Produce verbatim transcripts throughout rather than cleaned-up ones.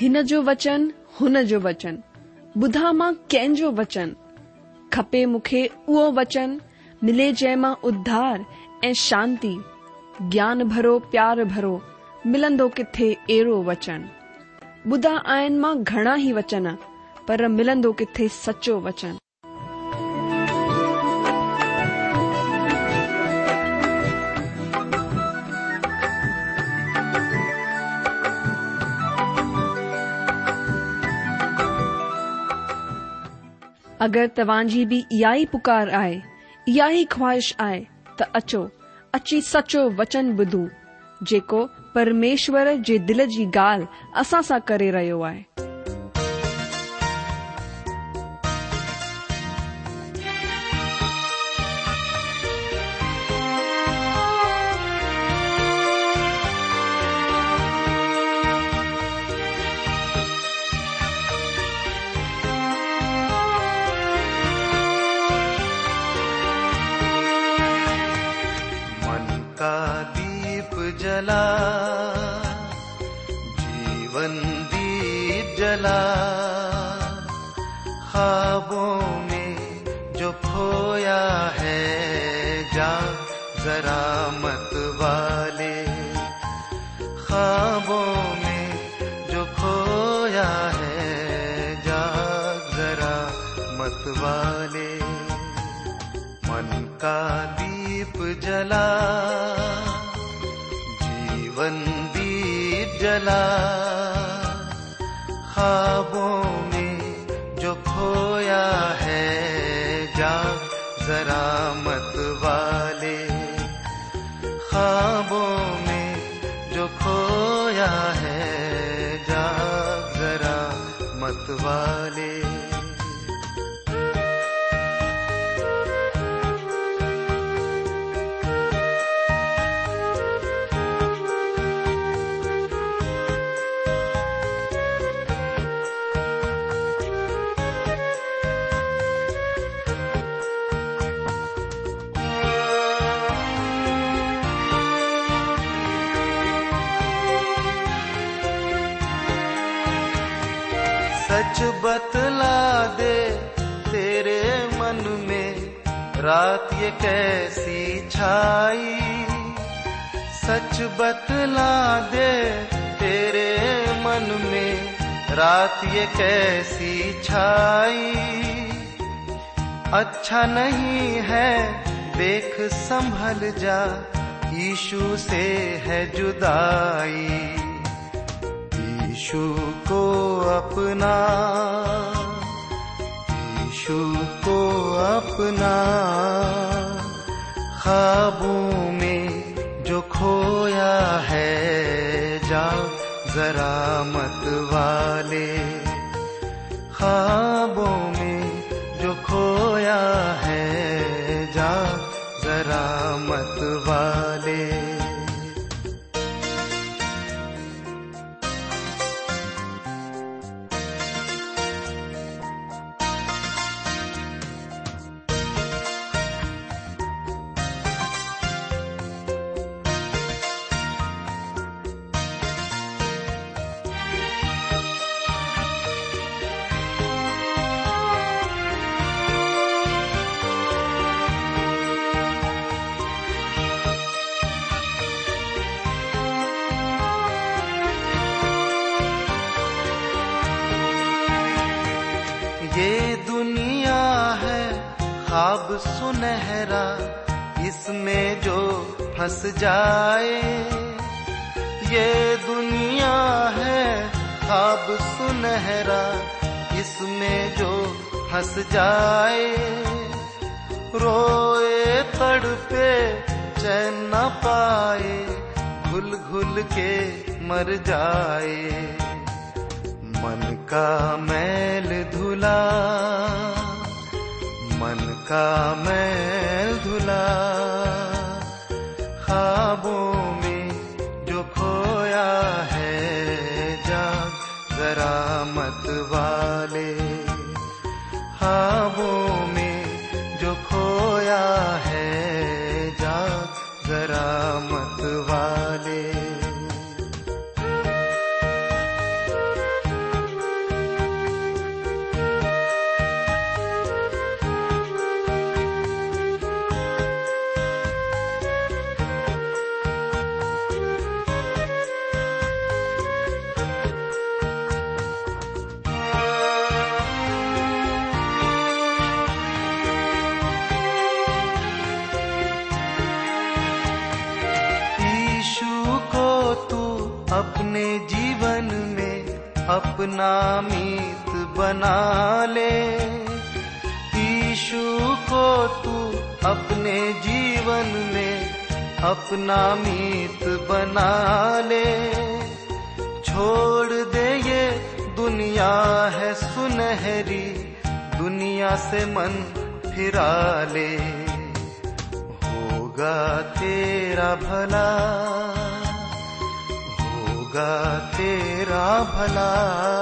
हिन जो वचन हुन जो वचन, ॿुधा मां कंहिंजो वचन, खपे मूंखे उहो वचन, मिले जंहिं मां उद्धार ऐं शांती, ज्ञान भरो प्यार भरो, मिलंदो किथे अहिड़ो वचन। ॿुधा आहिनि मां घणा ई वचन, पर मिलंदो किथे सचो वचन। अगरि तव्हांजी बि इहा ई पुकार आहे, इहा ई ख्वाहिश आहे, त अचो, अची सचो वचन ॿुधूं, जेको परमेश्वर जे दिल जी ॻाल्हि असां सां करे रहियो आहे। जला जीवन दीप जला, ख्वाबों में जो खोया है जा जरा मत वाले, ख्वाबों में जो खोया है जा जरा मत वाले। मन का दीप जला जीवन दीप जला, ख्वाबों में जो खोया है जा जरा मत वाले, ख्वाबों में जो खोया है जा जरा मत वाले। सच बतला दे तेरे मन में रात ये कैसी छाई, सच बतला दे तेरे मन में रात ये कैसी छाई। अच्छा नहीं है देख संभल जा, यीशु से है जुदाई। यीशु को अपना, यीशु को अपना, ख्वाबों में जो खोया है जा जरा मत वाले, ख्वाबों में जो खोया है जा जरा मत वाले। ये दुनिया है ख्वाब सुनहरा, इसमें जो फंस जाए। ये दुनिया है ख्वाब सुनहरा, इसमें जो फंस जाए। रोए तड़पे चैन न पाए, घुल घुल के मर जाए। मन का मैल धुला, मन का मैल धुला, ख्वाबों में जो खोया है जा जरा मत वाले, ख्वाबों में जो खोया है जा जरा मत वाले। अपना मीत बना ले। यीशु को तू अपने जीवन में अपना मीत बना ले। छोड़ दे ये दुनिया है सुनहरी, दुनिया से मन फिरा ले। होगा तेरा भला, होगा तेरा भला।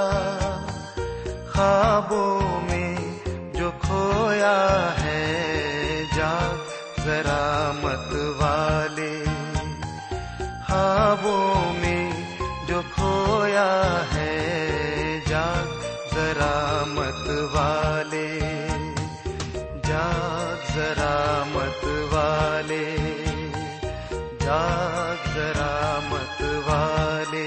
ख्वाबों में जो खोया है जाग जरा मत वाले। ख्वाबों में जो खोया है जाग जरा मत वाले, जाग जरा मत वाले, जाग जरा मत वाले।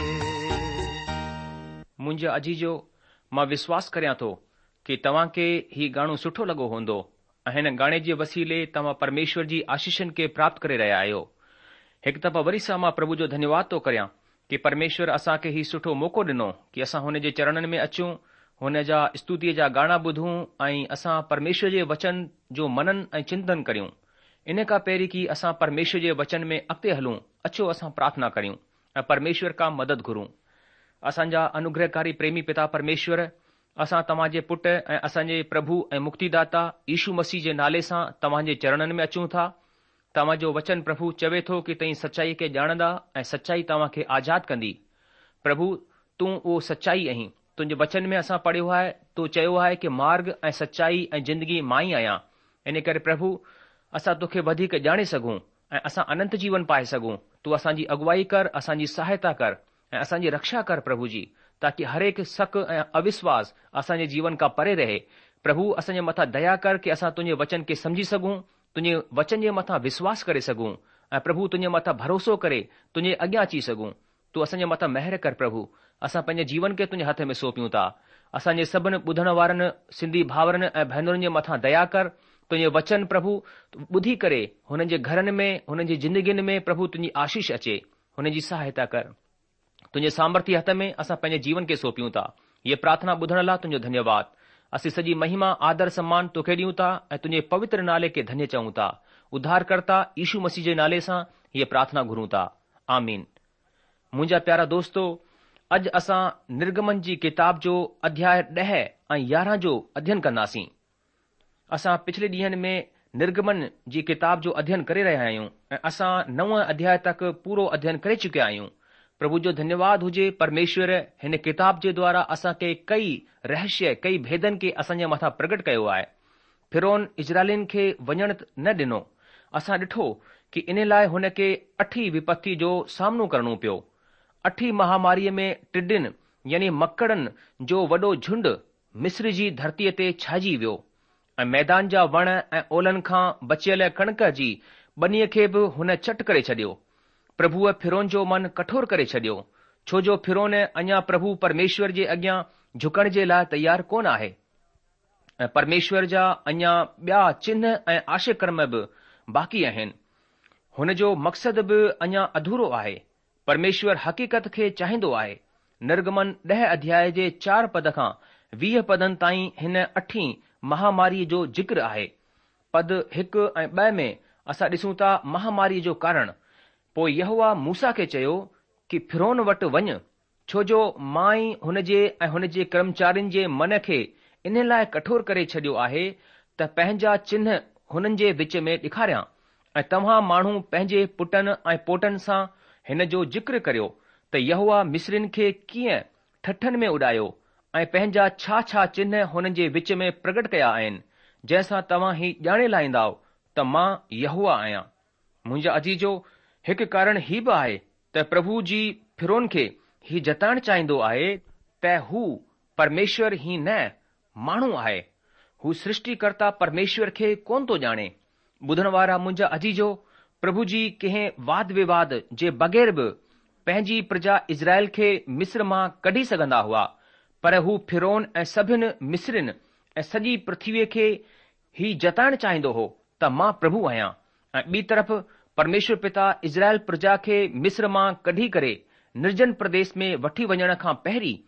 मुंहिंजे अजीजो, मां विश्वास करियां थो कि तव्हां खे ही गानो सुठो लॻो हूंदो ऐं हिन गाने जे वसीले तव्हां परमेश्वर जी आशीषनि खे प्राप्त करे रहिया आहियो। हिकु दफ़ा वरी सां मां प्रभु जो धन्यवाद थो करियां कि परमेश्वर असां खे ही सुठो मौक़ो ॾिनो कि असां हुन जे चरणनि में अचूं, हुन जा स्तुतीअ जा गाना ॿुधूं ऐं असां परमेश्वर जे वचन जो मनन ऐं चिंतन करियूं। इन खां पहिरीं कि असां परमेश्वर जे वचन में अॻिते हलूं, अचो असां प्रार्थना करियूं ऐं परमेश्वर खां मदद घुरूं। असांजा अनुग्रहकारी प्रेमी पिता परमेश्वर, असां तव्हां जे पुट ऐं असांजे प्रभु ऐं मुक्तिदाता यीशु मसीह जे नाले सां तव्हां जे चरणनि में अचूं था। तव्हां जो वचन प्रभु चवे थो कि तव्हीं सचाई खे ॼाणंदा ऐं सचाई तव्हां खे आज़ाद कंदी। प्रभु, तूं उहो सचाई आहीं। तुंहिंजे वचन में असां पढ़ियो आहे, तूं चयो आहे कि मार्ग ऐं सचाई ऐं जिंदगी मां ई आहियां। इन करे प्रभु, असां तोखे वधीक ॼाणे सघूं ऐं असां अनंत जीवन पाए सघूं। तूं असांजी अगुवाई कर, असांजी सहायता कर ऐं असांजी रक्षा कर प्रभु जी, ताकि हर एक शक ऐं अविश्वास असांजे जीवन खां परे रहे। प्रभु, असांजे मथां दया कर कि असां तुंहिंजे वचन खे समझी सघूं, तुंहिंजे वचन जे मथां विश्वास करे सघूं ऐं प्रभु तुंहिंजे मथां भरोसो करे तुंहिंजे अॻियां अची सघूं। तूं असांजे मथां महिर कर प्रभु। असां पंहिंजे जीवन खे तुंहिंजे हथ में सौंपियूं था। असांजे सभिनी ॿुधण वारनि सिंधी भाउरनि ऐं भेनरुनि जे मथां दया कर। तुंहिंजे वचन प्रभु ॿुधी करे हुननि जे घरनि में, हुननि जी जिंदगियुनि में प्रभु तुंहिंजी आशीष अचे, हुन जी सहायता कर। तुंहिंजे सामर्थ्य हथ में असां पंहिंजे जीवन खे सौंपियूं था। ये प्रार्थना ॿुधण लाइ तुंहिंजो धन्यवाद। असीं सॼी महिमा आदर सम्मान तोखे ॾियूं था ऐं तुंहिंजे पवित्र नाले खे धन्य चऊं था। उद्धारकर्ता यीशु मसीह जे नाले सां हीअ प्रार्थना घुरूं था, आमीन। मुंहिंजा प्यारा दोस्तो, अॼु असां निर्गमन जी किताब जो अध्याय ॾह ऐं यारहं जो अध्ययन कंदासीं। असां पिछले ॾींहनि में निर्गमन जी किताब जो अध्ययन करे रहिया आहियूं ऐं असां नव अध्याय तक पूरो अध्ययन करे चुकिया आहियूं। प्रभु जो धन्यवाद हुजे, परमेश्वर हिन किताब जे द्वारा असां खे कई रहस्य, कई भेदनि खे असांजे मथां प्रगट कयो आहे। फिरौन इजरायलिन खे वञण न ॾिनो। असां ॾिठो कि इन लाइ हुन खे अठी विपत्ति जो सामनो करणो पियो। अठी महामारीअ में टिड्डिन यानी मकड़नि जो वॾो झुंड मिस्र जी धरतीअ ते छाइजी वियो ऐं मैदान जा वण ऐं ओलनि खां बचियल कणक जी ॿनीअ खे बि हुन चट करे छॾियो। प्रभुअ फिरौन जो मन कठोर करे छॾियो, छो जो फिरौन अञा प्रभु परमेश्वर जे अॻियां झुकण जे लाइ तयार कोन आहे ऐं परमेश्वर जा अञा ॿिया चिन्ह ऐं आशयकर्म बि बाक़ी आहिनि। हुन जो मक़सद बि अञा अधूरो आहे। परमेश्वर हक़ीक़त खे चाहींदो आहे। निर्गमन ॾह अध्याय जे चार पद खां वीह पदनि ताईं हिन अठी महामारीअ जो जिक्र आहे। पद हिकु ऐं ॿ में असां ॾिसूं था महामारीअ जो कारण। पोइ यहोवा मूसा खे चयो कि फिरौन वटि वञ, छो जो मां ई हुन जे ऐं हुन जे कर्मचारियुनि जे मन खे इन लाइ कठोर करे छॾियो आहे त पंहिंजा चिन्ह हुननि जे विच में ॾेखारियां ऐं तव्हां माण्हू पंहिंजे पुटनि ऐं पोटनि सां हिन जो जिक्र करियो त यहोवा मिस्रिन खे कीअं ठठनि में उॾायो ऐं पंहिंजा छा छा चिन्ह हुननि जे विच में प्रगट कया आहिनि, जंहिंसां तव्हां ही ॼाणे लाहींदा त मां यहोवा आहियां। मुंहिंजा अजीजो, हिकु कारण ही बि आहे त प्रभु जी फिरौन खे ही जताइणु चाहींदो आहे त हू परमेश्वर ही न माण्हू आहे। हू सृष्टिकर्ता परमेश्वर खे कोन थो ॼाणे। ॿुधण वारा मुंहिंजा अजीजो, प्रभु जी कंहिं वाद विवाद जे बग़ैर बि पंहिंजी प्रजा इज़राइल खे मिस्र मां कढी सघंदा हुआ, पर हू फिरौन ऐं सभिनि मिस्रिन ऐं सॼी पृथ्वीअ खे ही जताइणु चाहींदो हो त मां प्रभु आहियां। ऐं ॿी तरफ़ परमेश्वर पिता इज़राइल प्रजा खे मिस्र मां कढी करे निर्जन प्रदेश में वठी वञण खां पहिरीं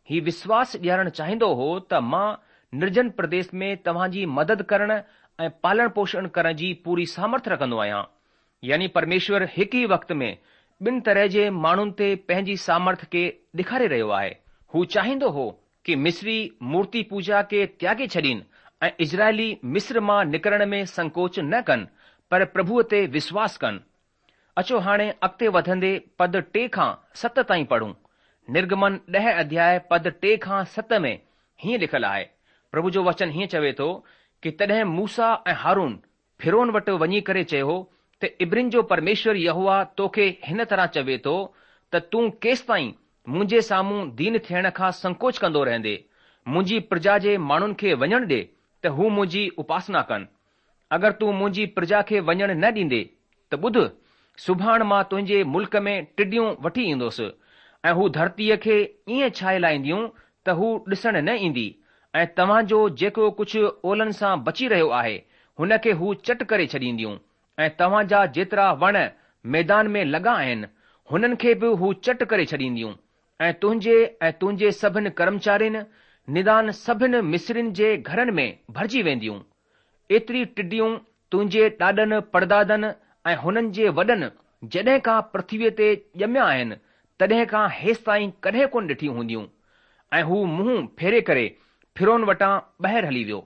ही विश्वास ॾियारणु चाहींदो हो त मां निर्जन प्रदेश में तव्हांजी मदद करण ऐं पालण पोषण करण जी पूरी सामर्थ रखंदो आहियां। यानी परमेश्वर हिकु ई वक़्त में ॿिनि तरह जे माण्हुनि ते पंहिंजी सामर्थ खे ॾेखारे रहियो आहे। हू चाहींदो हो कि मिस्री मूर्ति पूजा खे त्यागे छॾीनि ऐं इज़राइली मिस्र मां निकिरण में संकोच न कनि, पर प्रभुअ ते विश्वास कनि। अचो हाणे अॻिते वधंदे पद टे खां सत ताईं पढ़ूं। निर्गमन ॾह अध्याय पद टे खां सत में हीअं लिखियलु आहे। प्रभु जो वचन हीअं चवे थो कि तॾहिं मूसा ऐं हारून फिरोन वटि वञी करे चयो त इब्रिन जो परमेश्वर यहोवा तोखे हिन तरह चवे थो त तूं केसि ताईं मुंहिंजे साम्हूं दीन थियण खां संकोच कंदो रहंदे मुंहिंजी प्रजा जे माण्हुनि खे वञण ॾे त हू मुंहिंजी उपासना कनि। अगरि तूं मुंहिंजी प्रजा खे वञण न ॾींदे त ॿुध, सुभाणे मां तुंहिंजे मुल्क में टिड्डियूं वठी ईंदुसि ऐं हू धरतीअ खे ईअं छाए लाहींदियूं त हू ॾिसण न ईंदी ऐं तव्हांजो जेको कुझु ओलनि सां बची रहियो आहे हुन खे हू चट करे छॾींदियूं ऐं तव्हांजा जेतिरा वण मैदान में लॻा आहिनि हुननि खे बि हू चट करे छॾींदियूं ऐं तुंहिंजे ऐं तुंहिंजे सभिनि कर्मचारियुनि निदान सभिनि मिस्रियुनि जे घरनि में भरिजी वेंदियूं। एतिरी टिड्डियूं तुंहिंजे ॾाॾनि परदादनि ऐं हुननि जे वॾनि जॾहिं खां पृथ्वीअ ते ॼमिया आहिनि तॾहिं खां हेसि ताईं कॾहिं कोन ॾिठियूं हूंदियूं। ऐं हू मुंहुं फेरे करे फिरोन वटां ॿाहिरि हली वियो।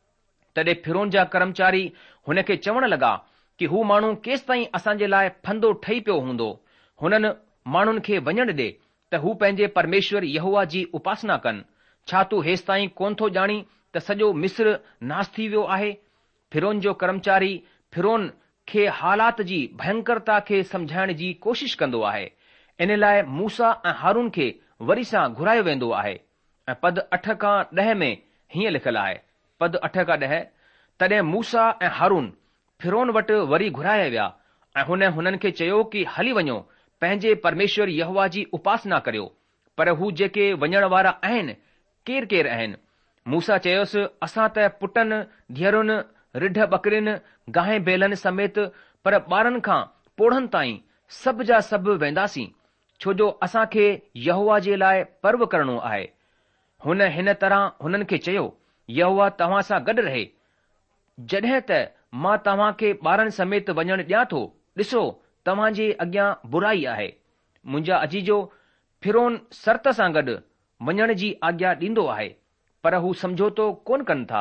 तॾहिं फिरोन जा कर्मचारी हुन खे चवण लॻा कि हू माण्हू केसि ताईं असांजे लाइ फंदो ठही पियो हूंदो। हुननि माण्हुनि खे वञण ॾे त हू पंहिंजे परमेश्वर यहोवा जी उपासना कनि। छा तूं हेसि ताईं कोन थो ॼाणी त सॼो मिस्र नास थी वियो आहे? फिरोन जो कर्मचारी फिरोन खे हालात जी भयंकरता खे समझाइण जी कोशिश कंदो आहे। इन लाइ मूसा ऐं हारून खे वरी सां घुरायो वेंदो आहे। ऐं पद अठ खां ॾह में हीअं लिखियलु आहे। पद अठ खां ॾह, तॾहिं मूसा ऐं हारून फिरोन वटि वरी घुराया विया ऐं हुन हुननि खे चयो कि हली वञो, पंहिंजे परमेश्वर यहोवा जी उपासना करियो। पर हू जेके वञण वारा आहिनि केरु केरु आहिनि? मूसा चयोसि, असां त पुटनि धीअरुनि रिढ बकरियुनि गांइ बैलनि समेत, पर ॿारनि खां पोढ़नि ताईं सभु जा सभु वेंदासीं, छो जो असां खे यहोवा जे लाइ पर्व करणो आहे। हुन हिन तरह हुननि खे चयो, यहोवा तव्हां सां गॾु रहे। जॾहिं त मां तव्हां खे ॿारनि समेत वञण ॾियां थो, ॾिसो तव्हां जे अॻियां बुराई आहे। मुंहिंजा अजीजो, फिरोन शर्त सां गॾु वञण जी आज्ञा ॾींदो आहे, पर हू समझोतो कोन कनि था,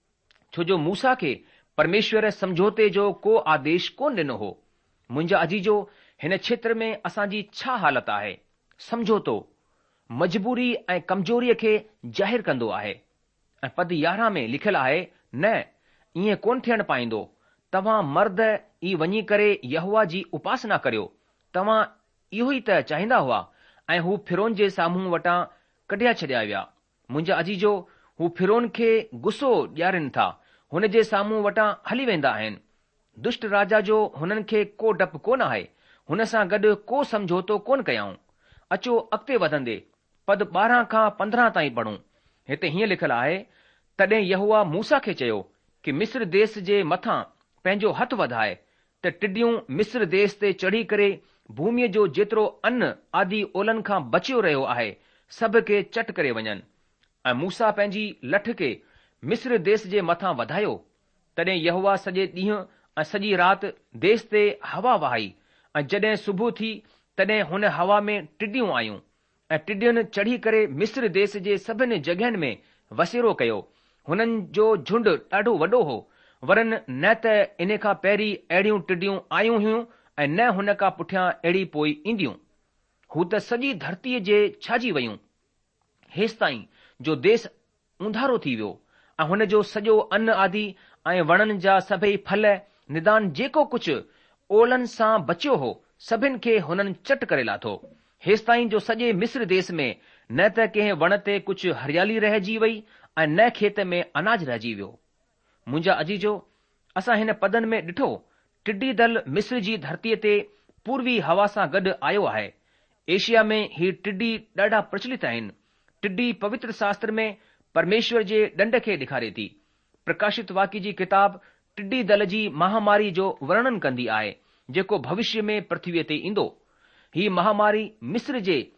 छो जो मूसा खे परमेश्वर समझोते जो को आदेश कोन ॾिनो हो। मुंहिंजा अजीजो, हिन क्षेत्र में असांजी छा हालत आहे? समझोतो मजबूरी ऐं कमज़ोरीअ खे ज़ाहिरु कंदो आहे। ऐं पद यारहं में लिखियलु आहे, न ईअं कोन थियण पाईंदो। तव्हां मर्द ई वञी करे यहोवा जी उपासना करियो। तव्हां इहो ई त चाहींदा हुआ। ऐं हू फिरोन जे साम्हूं वटां कढिया छॾिया विया। मुंहिंजा अजीजो, हू फिरोन खे गुस्सो ॾियारीनि था, हुन जे साम्हूं वटां हली वेंदा आहिनि। दुष्ट राजा जो हुननि खे को डपु कोन आहे, हुन सां गॾु को समझोतो कोन कयाऊं। अचो अॻिते वधंदे पद ॿारहं खां पंद्रहं ताईं पढ़ूं। हिते हीअं लिखियलु आहे, तॾहिं यहोवा मूसा खे चयो कि मिस्र देश जे मथां पंहिंजो हथ वधाए त टिड्डियूं मिस्र देश ते चढ़ी करे भूमीअ जो जेतिरो अन्न आदि ओलनि खां बचियो रहियो आहे सभ खे चट करे वञनि। ऐं मूसा पंहिंजी लठ खे मिस्र देश जे मथां वधायो। तॾहिं यहोवा सॼे ॾींहुं ऐं सॼी राति देश ते हवा वहाई ऐं जॾहिं सुबुह थी तॾहिं हुन हवा में टिड्डियूं आयूं ऐं टिड्डियुनि चढ़ी करे मिस्र देश जे सभिनी जॻहियुनि में वसेरो कयो। हुननि जो झुंड ॾाढो वॾो हो, वरन न त इन खां पहिरीं अहिड़ियूं टिड्डियूं आयूं हुयूं ऐं न हुन खां पुठियां अहिड़ी पोइ ईंदियूं। हू त सॼी धरतीअ जे छाजी वयूं हेसि ताईं जो देश ऊंधारो थी वियो ऐं हुन जो सॼो अन्न आदि ऐं वणनि जा सभई फल निदान जेको कुझु ओलनि सां बचियो हो सभिनि खे हुननि चट करे लाथो। हेसि ताईं जो सॼे मिस्र देश में न त कंहिं वण ते कुझु हरियाली रहिजी वई ऐं न खेत में अनाज रहिजी वियो। मुंहिंजा अजीजो, असां हिन पदनि में ॾिठो टिड्डी दल मिस्र जी धरतीअ ते पूर्वी हवा सां गॾु आयो आहे। एशिया में ही टिड्डी ॾाढा प्रचलित आहिनि। टिड्डी पवित्र शास्त्र में परमेश्वर जे ॾंड खे ॾेखारे थी। प्रकाशित वाक्य जी किताब टिड्डी दल जी महामारी जो वर्णन कंदी आहे जेको भविष्य में पृथ्वीअ ते ईंदो। ही महामारी मिस्र जे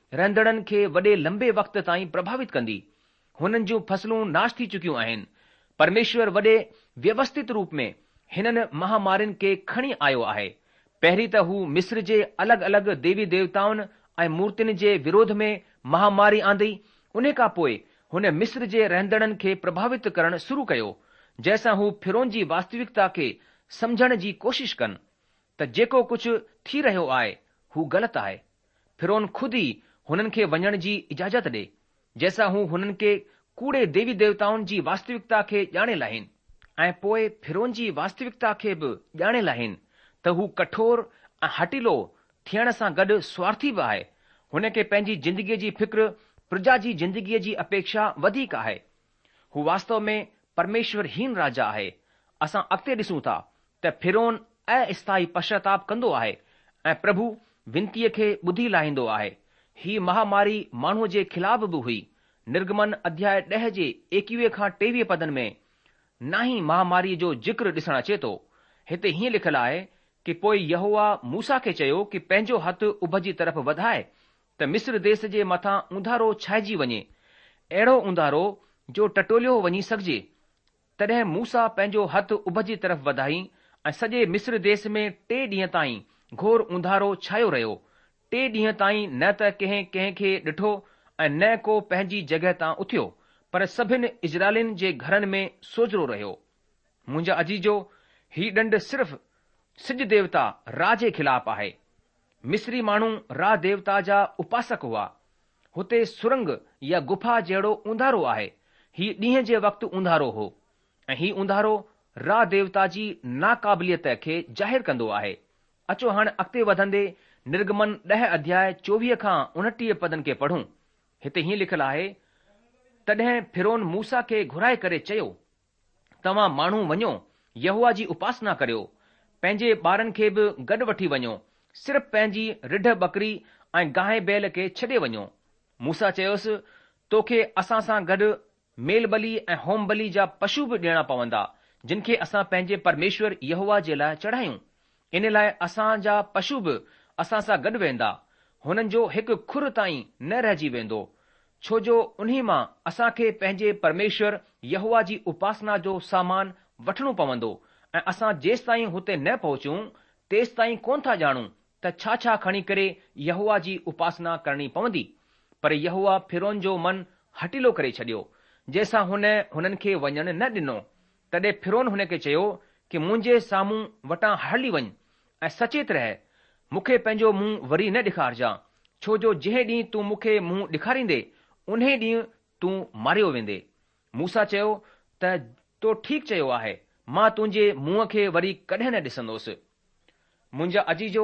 रहंदड़नि खे वॾे लंबे वक़्त ताईं प्रभावित कंदी। हुननि जूं फसलूं नाश थी चुकियूं आहिनि। परमेश्वर वॾे व्यवस्थित रूप में हिननि महामारियुनि खे खणी आयो आहे। पहिरीं त हू मिस्र जे अलॻि अलॻि देवी देवताउनि ऐं मूर्तियुनि जे विरोध में महामारी आंदी। उन खां पोइ हुन मिस्र जे रहंदड़नि खे प्रभावित करणु शुरू कयो, जंहिंसां हू फिरौन जी वास्तविकता खे समझण जी कोशिश कनि त जेको कुझु थी रहियो आहे हू ग़लति आहे। फिरौन खुद ई हुननि खे वञण जी इजाज़त ॾे, जंहिंसां हू हुननि खे कूड़े देवी देवताउनि जी वास्तविकता खे ॼाणे लाहिनि ऐं पोइ फिरौन जी वास्तविकता खे बि ॼाणे लाहिनि त हू कठोर ऐं हटीलो थियण सां गॾु स्वार्थी बि आहे। हुन खे पंहिंजी जिंदगीअ जी फिक्र प्रजा जी जिंदगीअ जी अपेक्षा वधीक आहे। हू वास्तव में परमेश्वरहीन राजा आहे। असां अॻिते ॾिसूं था त फिरौन अस्थायी पश्चाताप कंदो आहे ऐं प्रभु विनतीअ खे ॿुधी लाहींदो आहे। ही महामारी माण्हूअ जे ख़िलाफ़ बि हुई। निर्गमन अध्याय ॾह जे एकवीह खां टेवीह पदनि में ना ई महामारीअ जो जिक्र ॾिसणु अचे थो। हिते हीअं लिखियलु आहे कि पोइ यहोवा मूसा खे चयो कि पंहिंजो हथु उभ जी तरफ़ वधाए त मिस्र देश जे मथां ऊंधारो छाइजी वञे, अहिड़ो ऊंधारो जो टटोलियो वञी सघिजे। तॾहिं मूसा पंहिंजो हथु उभ जी तरफ़ वधाई ऐं सॼे मिस्र देश में टे ॾींहं ताईं घोर ऊंधारो छायो रहियो। टे ॾींहं ताईं न त कंहिं कंहिं खे ॾिठो ऐं न को पंहिंजी जॻहि तां उथियो, पर सभिनि इजरायलियुनि जे घरनि में सोजरो रहियो। मुंहिंजा अजीजो, ही ॾंड सिर्फ़ सिज देवता रा जे ख़िलाफ़ आहे। मिस्री माण्हू रा देवता जा उपासक हुआ। हुते सुरंग या गुफा जहिड़ो ऊंधारो आहे। ही ॾींहं जे वक़्तु ऊंधारो हो ऐं ही ऊंधारो रा देवता जी नाक़ाबिलियत खे ज़ाहिर कंदो आहे। अचो हाणे अॻिते वधंदे निर्गमन ॾह अध्याय चोवीह खां उणटीह पदनि खे पढ़ूं। हिते हीअं लिखियलु आहे, तॾहिं फिरौन मूसा खे घुराए करे चयो, तव्हां माण्हू वञो, यहोवा जी उपासना करियो, पंहिंजे ॿारनि खे बि गॾु वठी वञो, सिर्फ़ पंहिंजी रिढ बकरी ऐं गांइ बैल खे छॾे वञो। मूसा चयोसि, तोखे असां सां गॾु मेल बली ऐं होम बली जा पशु बि ॾियणा पवंदा, जिन खे असां पंहिंजे परमेश्वर यहोवा जे लाइ चढ़ायूं। इन लाइ असां जा पशु बि असां सां गॾु वेंदा। हुननि जो हिकु खुर ताईं न रहिजी वेंदो, छो जो उन्ही मां असां खे पंहिंजे परमेश्वर यहोवा जी उपासना जो सामान वठणो पवंदो ऐं असां जेसि ताईं हुते न पहुचूं तेसि ताईं कोन था ॼाणूं त छा छा खणी करे यहोवा जी उपासना करणी पवंदी। पर यहोवा फिरौन जो मन हटीलो करे छॾियो, जंहिंसां हुन हुननि खे वञणु न ॾिनो। तॾहिं फिरौन हुन खे चयो कि मुंहिंजे साम्हूं वटां हली वञ ऐं सचेत रह, मूंखे पंहिंजो मुंहुं वरी न ॾेखारजांइ, छो जो जंहिं ॾींहुं तूं मूंखे मुंहुं ॾेखारींदे उन ॾींहुं तूं मारियो वेंदे। मूसा चयो त तो ठीकु चयो आहे, मां तुंहिंजे मुंहं खे वरी कॾहिं न ॾिसंदुसि। मुंहिंजा अजीजो,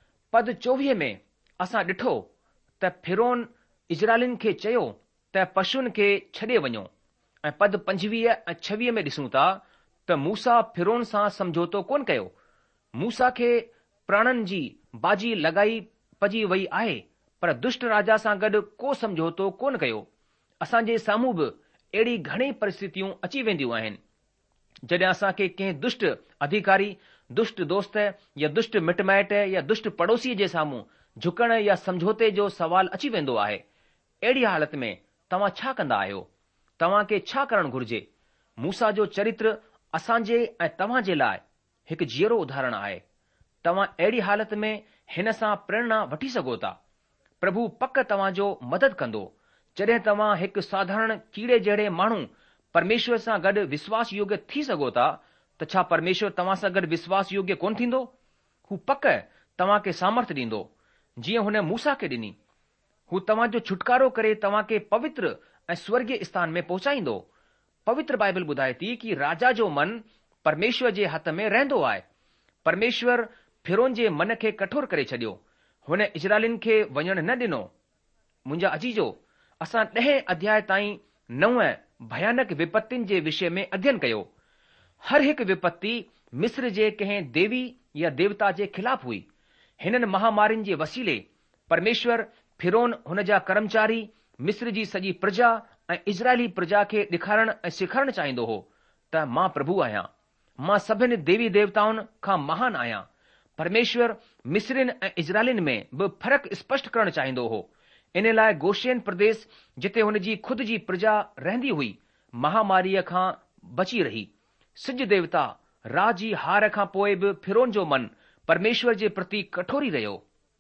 पद चोवीह में असां ॾिठो त फिरौन इजरायलियुनि खे चयो त पशुनि खे छॾे वञो ऐं पद पंजवीह ऐं छवीह में ॾिसूं था त मूसा फिरौन सां समझोतो कोन कयो। मूसा खे प्राणनि जी बाजी लॻाई पजी वई आहे, पर दुष्ट राजा सां गॾु को समझोतो कोन कयो। असांजे साम्हूं बि अहिड़ी घणेई परिस्थितियूं अची वेंदियूं आहिनि जॾहिं असां खे कंहिं दुष्ट अधिकारी, दुष्ट दोस्त या दुष्ट मिट माइट या दुष्ट पड़ोसीअ जे साम्हूं झुकण या समझोते जो सवाल अची वेंदो आहे। अहिड़ी हालत में तव्हां छा कंदा आहियो? तव्हां खे छा करणु घुर्जे? मूसा जो चरित्र असांजे ऐं तव्हां जे लाइ हिकु जीअरो उदाहरण आहे। तव्हां अहिड़ी हालत में हिन सां प्रेरणा वठी सघो था। प्रभु पक तव्हां जो मदद कंदो। जॾहिं तव्हां हिकु साधारण कीड़े जहिड़े माण्हू परमेश्वर सां गॾु विश्वास योग्य थी सघो था, त छा परमेश्वर तव्हां सां गॾु विश्वास योग्य कोन थींदो? हू पक तव्हां खे सामर्थ ॾींदो, जीअं हुन मूसा खे ॾिनी। हू तव्हां जो छुटकारो करे तव्हां खे पवित्र ऐं स्वर्गीय स्थान में पहुचाईंदो। पवित्र बाइबल ॿुधाए थी कि राजा जो मन परमेश्वर जे हथ में रहंदो आहे। परमेश्वर फिरौन जे मन खे कठोर करे छॾियो, हुन इजरायलियुनि खे वञणु न ॾिनो। मुंहिंजा अजीजो, असां ॾह अध्याय ताईं नव भयानक विपत्तियुनि जे विषय में अध्ययन कयो। हर हिकु विपत्ति मिस्र जे कंहिं देवी या देवता जे ख़िलाफ़ हुई। हिननि महामारियुनि जे वसीले परमेश्वर फिरौन, हुन जा कर्मचारी, मिस्र जी सॼी प्रजा ऐं इजरायली प्रजा खे ॾेखारणु ऐं सेखारणु चाहींदो हो त मां प्रभु आहियां, मां सभिनी देवी देवताउनि खां महान आहियां। परमेश्वर मिस्रियुनि ऐं इजरायलियुनि में बि फ़र्क़ु स्पष्ट करणु चाहींदो हो। इन लाइ गोशेन प्रदेश, जिते हुन जी खुद जी प्रजा रहंदी हुई, महामारीअ खां बची रही। सिज देवता राह जी हार खां पोइ बि फिरोन जो मन परमेश्वर जे प्रति कठोरी रहियो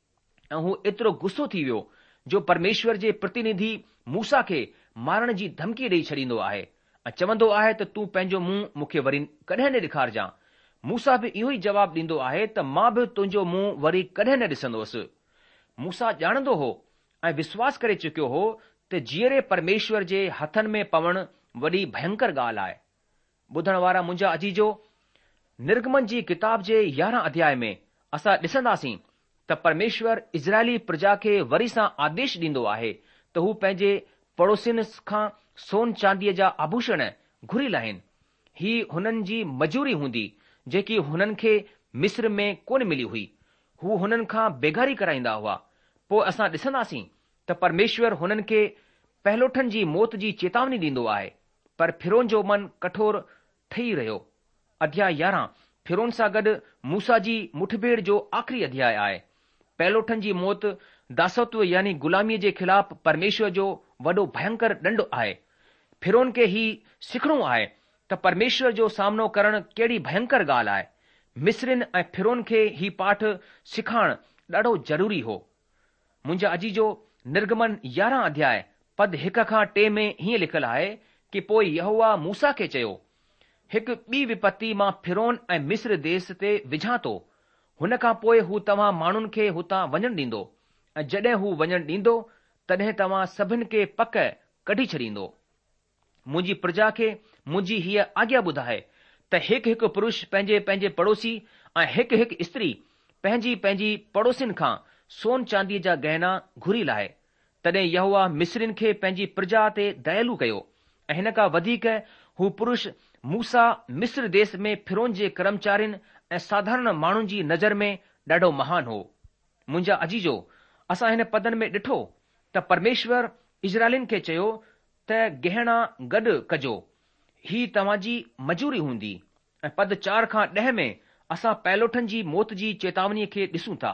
ऐं हू एतिरो गुस्सो थी वियो जो परमेश्वर जे प्रतिनिधि मूसा खे मारण जी धमकी ॾेई छॾींदो आहे ऐं चवंदो आहे त तूं पंहिंजो मुंहुं मूंखे वरी कॾहिं न ॾेखारजांइ। मूसा बि इहो ई जवाबु ॾींदो आहे त मां बि तुंहिंजो मुंहुं वरी कॾहिं न ॾिसंदुसि। मूसा ॼाणंदो हो ऐं विश्वास करे चुकियो हो त जीअरे परमेश्वर जे हथनि में पवणु वॾी भयंकर ॻाल्हि आहे। ॿुधण वारा मुंहिंजा अजीजो, निर्गमन जी किताब जे यारहं अध्याय में असां ॾिसंदासीं त परमेश्वर इज़राइली प्रजा खे वरी सां आदेश ॾींदो आहे त हू पंहिंजे पड़ोसियुनि खां सोन चांदीअ जा आभूषण घुरी लाहिनि। ही हुननि जी मजूरी हूंदी जेकी हुननि खे मिस्र में कोन मिली हुई। हू हुननि खां बेगारी कराईंदा हुआ। पोइ असां ॾिसंदासीं त परमेश्वर हुननि खे पहिलोठनि जी मौत जी चेतावनी ॾींदो आहे, पर फिरोन जो मन कठोर ठही रहियो। अध्याय यारहं फिरोन सां गॾु मूसा जी मुठभेड़ जो आख़िरी अध्याय आहे। पहिलोठनि जी मौत दासत्व यानी गुलामीअ जे ख़िलाफ़ परमेश्वर जो वॾो भयंकर ॾंड आहे। फिरोन खे ही सिखणो आहे त परमेश्वर जो सामनो करणु कहिड़ी भयंकर ॻाल्हि आहे। मिस्रिन ऐं फिरोन खे ही पाठ सिखाइणु ॾाढो ज़रूरी हो। मुंहिंजा अजीजो, निर्गमन यारहं अध्याय पद हिक खां टे में हीअं लिखियलु आहे कि पोइ यहोवा मूसा खे चयो, हिकु ॿी विपत्ति मां फिरोन ऐं मिस्र देश ते विझां थो। हुन खां पोइ हू तव्हां माण्हुनि खे हुतां वञणु ॾींदो ऐं जॾहिं हू वञणु ॾींदो तॾहिं तव्हां सभिनि खे पक कढी छॾींदो। मुंहिंजी प्रजा खे मुंहिंजी हीअ आज्ञा ॿुधाए त हिकु हिकु पुरुष पंहिंजे पंहिंजे पड़ोसी ऐं हिकु हिकु स्त्री पंहिंजी पंहिंजी पड़ोसिन खां सोन चांदीअ जा गहना घुरी लाहे। तॾहिं यहोवा मिस्रिन खे पंहिंजी प्रजा ते दयालु कयो ऐं हिन खां वधीक हू पुरुष मूसा मिस्र देश में फिरोन जे कर्मचारियुनि ऐं साधारण माण्हुनि जी नज़र में ॾाढो महान हो। मुंहिंजा अजीजो, असां हिन पदनि में ॾिठो त परमेश्वर इज़राइलिन खे चयो त गहना गॾु कजो, ही तव्हांजी मजूरी हूंदी। ऐं पद चार खां ॾह में असां पहिलोठनि जी मौत जी चेतावनीअ खे ॾिसूं था।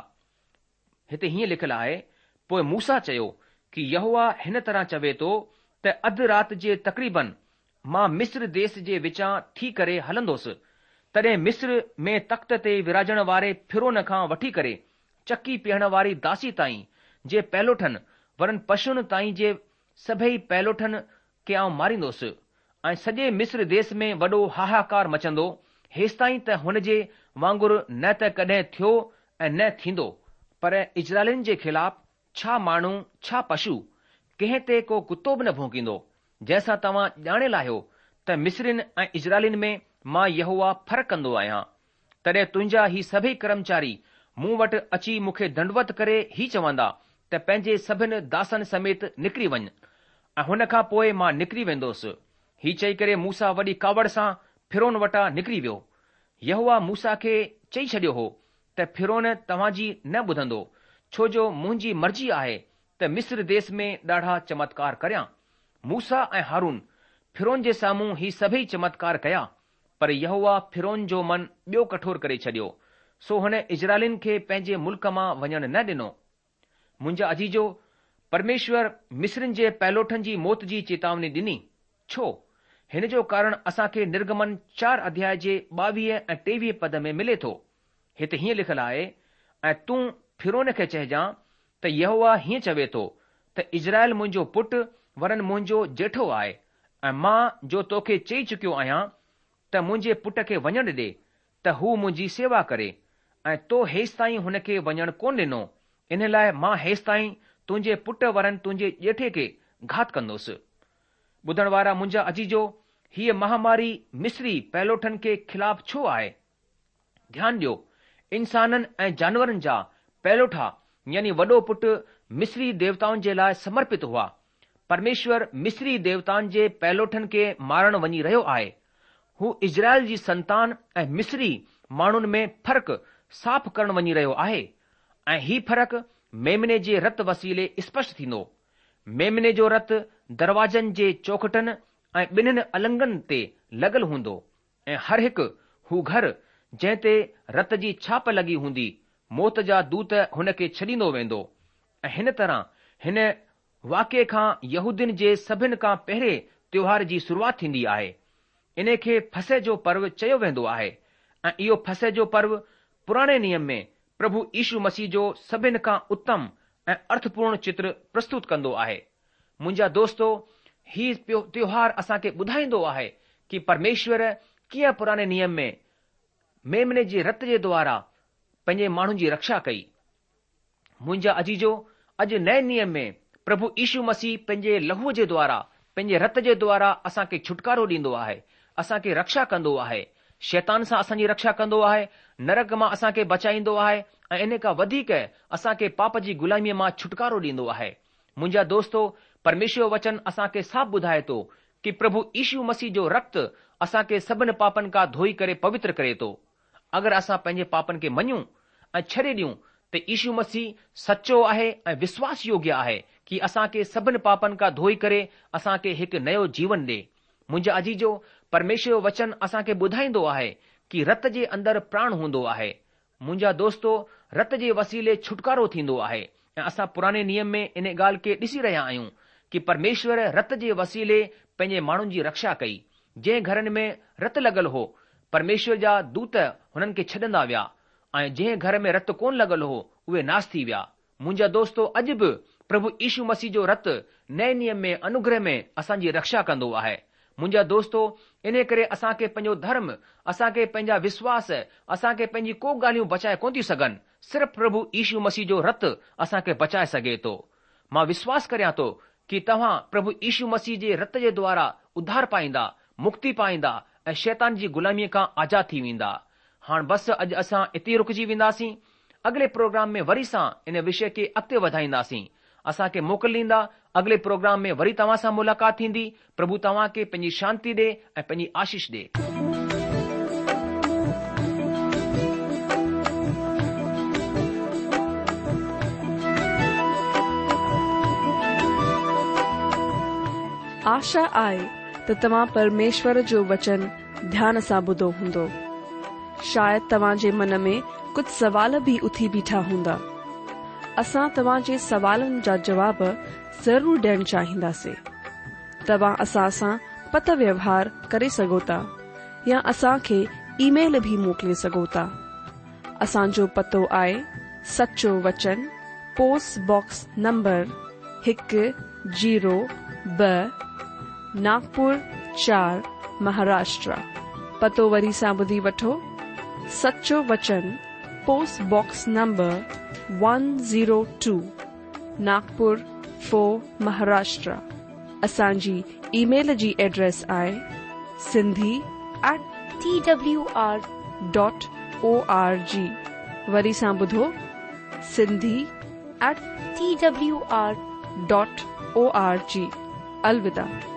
हिते हीअं लिखियलु आहे, पोइ मूसा चयो कि यहोवा हिन तरह चवे थो त अधु राति जे तक़रीबन मां मिस्र देश जे विचां थी करे हलंदुसि। तॾहिं मिस्र में तख़्त ते विराजण वारे फिरोन खां वठी करे चकी पीअण वारी दासी ताईं जे पहिलोठनि वरन पशुनि ताईं जे सभई पहिलोठनि खे आउं मारींदुसि ऐं सॼे मिस्र देश में वॾो हाहाकार मचंदो, हेसिताईं त हुन जे वांगुरु न त कॾहिं थियो ऐं न थींदो। पर इज़राइलिन जे ख़िलाफ़ छा माण्हू छा पशु, कंहिं ते को कुतो बि न भोंकींदो। जंहिंसां तव्हां ॼाणे लाहियो त मिस्रिन ऐं इज़राइलिन में मां यहोवा फ़र्क़ु कंदो आहियां। तॾहिं तुंहिंजा ही सभई कर्मचारी मूं वटि अची मूंखे दंडवत करे ही चवंदा त पंहिंजे सभिनि दासनि समेत निकिरी वञ ऐं हुन खां पोइ मां निकिरी वेंदुसि। ही चई करे मूसा वॾी कावड़ सां फिरोन वटां निकिरी वियो। यहोवा मूसा खे चई छॾियो हो त फिरोन तव्हांजी न ॿुधंदो, छो जो मुंहिंजी मर्ज़ी आहे त मिस्र देश में ॾाढा चमत्कार करियां। मूसा ऐं हारून फिरोन जे साम्हूं ही सभई चमत्कार कया, पर यहोवा फिरोन जो मन ॿियो कठोर करे छॾियो, सो हुन इज़राइलिन खे पंहिंजे मुल्क मां वञणु न ॾिनो। मुंहिंजा अजीजो, परमेश्वर मिस्रिन जे पहिलोठनि जी मौत जी चेतावनी ॾिनी। छो? हिन जो कारण असांखे निर्गमन चार अध्याय जे ॿावीह ऐं टेवीह पद में मिले थो। हिते हीअं लिखियलु आहे, ऐं तूं फिरोन खे चइजां त यहोवा हीअं चवे थो त इज़राइल मुंहिंजो पुटु वरन मुंहिंजो जेठो आहे, ऐं मां जो तोखे चई चुकियो आहियां त मुंहिंजे पुट खे वञणु ॾे त हू मुंहिंजी सेवा करे, ऐं तो हेसि ताईं हुन खे वञणु कोन ॾिनो। इन लाइ मां हेसि ताईं तुंहिंजे पुट वरन तुंहिंजे ॼेठे खे घात कंदुसि। ॿुधण वारा मुंहिंजा अजीजो, हीअ महामारी मिस्री पहिलोठनि के ख़िलाफ़ छो आहे? ध्यानु ॾियो, इंसाननि ऐं जानवरनि जा पहिलोठा यानी वॾो पुटु मिस्री देवताउनि जे लाइ समर्पित हुआ। परमेश्वर मिस्री देवताउनि जे पहिलोठनि खे मारण वञी रहियो आहे। हू इज़राइल जी संतान ऐं मिस्री माण्हुनि में फ़र्क़ु साफ़ करणु वञी रहियो आहे, ऐं ही फ़र्क़ु मेमने जे रत वसीले स्पष्ट थींदो। मेमने जो रत दरवाजनि जे चौखटनि ऐं ॿिन्हिनि अलंगनि ते लॻल हूंदो, ऐं हर हिकु हू घर जंहिं ते रत जी छाप लॻी हूंदी, मौत जा दूत हुन खे छॾींदो वेंदो। ऐं हिन तरह हिन वाक़े खां यहूदियुनि जे सभिनि खां पहिरें त्योहार जी शुरूआति थींदी आहे। इन खे फसे जो पर्व चयो वेंदो आहे ऐं इहो फसे जो पर्व पुराणे नियम में प्रभु यीशु मसीह जो सभिनि खां उत्तम ऐं अर्थपूर्ण चित्र प्रस्तुत कंदो आहे। मुंहिंजा दोस्तो, ही त्योहार असांखे ॿुधाईंदो आहे कि परमेश्वर कीअं पुराणे नियम में मेमने जे रत जे द्वारा पंहिंजे माण्हुनि जी रक्षा कई। मुंहिंजा अजीजो, अॼु नए नियम में प्रभु यीशु मसीह पंहिंजे लहूअ जे द्वारा, पंहिंजे रत जे द्वारा असांखे छुटकारो ॾींदो आहे, असांखे रक्षा कंदो आहे, शैतान सां असांजी रक्षा कंदो आहे, नरक मां असांखे बचाईंदो आहे ऐं इन खां वधीक असांखे पाप जी गुलामीअ मां छुटकारो ॾींदो आहे। मुंहिंजा दोस्तो, परमेश्वर वचन असांखे साफ़ ॿुधाए थो कि प्रभु यीशु मसीह जो रक्त असांखे सभिनि पापनि खां धोई करे पवित्र करे थो। अगरि असां पंहिंजे पापनि खे मञूं ऐं छॾे ॾियूं त यीशु मसीह सचो आहे ऐं विश्वास योग्य आहे कि असांखे सभिनि पापनि खां धोई करे असांखे हिकु नयो जीवन ॾे। मुंहिंजा अजीजो, परमेश्वर वचन असांखे ॿुधाईंदो आहे कि रत जे अंदरि प्राण हूंदो आहे। मुंहिंजा दोस्तो, रत जे वसीले छुटकारो थींदो आहे ऐं असां पुराणे नियम में इन ॻाल्हि खे ॾिसी रहिया आहियूं कि परमेश्वर रत जे वसीले पंहिंजे माण्हुनि जी रक्षा कई। जंहिं घरनि में रत लॻल हो, परमेश्वर जा दूत हुननि खे छॾंदा विया ऐं जंहिं घर में रत कोन लॻल हो, उहे नास थी विया। मुंहिंजा दोस्तो, अॼु बि प्रभु यीशु मसीह जो रत नए नियम में अनुग्रह में असांजी रक्षा कंदो आहे। मुंहिंजा दोस्तो, इन करे असांखे पंहिंजो धर्म, असांखे पंहिंजा विश्वास, असांखे पंहिंजी को ॻाल्हियूं बचाए कोन थियूं सघनि। सिर्फ़ प्रभु यीशु मसीह जो रत असांखे बचाए सघे थो। मां विश्वास करियां थो कि तव्हां प्रभु यीशु मसीह जे रत जे द्वारा उद्धार पाईंदा, मुक्ति पाईंदा ऐं शैतान जी गुलामीअ खां आज़ाद थी वेंदा। हाणे बसि अॼु असां इते रुकिजी वेंदासीं। अॻिले प्रोग्राम में वरी सां इन विषय खे अॻिते वधाईंदासीं। असांखे मोकल ॾींदा। अॻिले प्रोग्राम में वरी तव्हां सां मुलाक़ात थींदी। प्रभु तव्हां खे पंहिंजी शांती ॾे ऐं पंहिंजी आशीष ॾे। आशा आहे त तव्हां परमेश्वर जो वचन ध्यान सां ॿुधो हूंदो। शायदि तव्हां जे मन में कुझु सवाल बि उथी बीठा हूंदा। असां तव्हां जे सवालनि जा जवाब ज़रूर ॾियणु चाहींदासीं। तव्हां असां सां पत व्यवहार करे सघो था या असांखे ईमेल भी मोकिले सघो था। असांजो पतो आहे सचो वचन, पोस्ट बॉक्स नंबर हिकु जीरो ब, नागपुर चार, महाराष्ट्र। पतो वरी सां ॿुधी वठो। सचो वचन, post box number one zero two, Nagpur four, Maharashtra. असांजी ईमेल जी एड्रेस आहे Sindhi at T W R dot O R G. वरी सां ॿुधो, Sindhi at T W R dot O R G. अलविदा।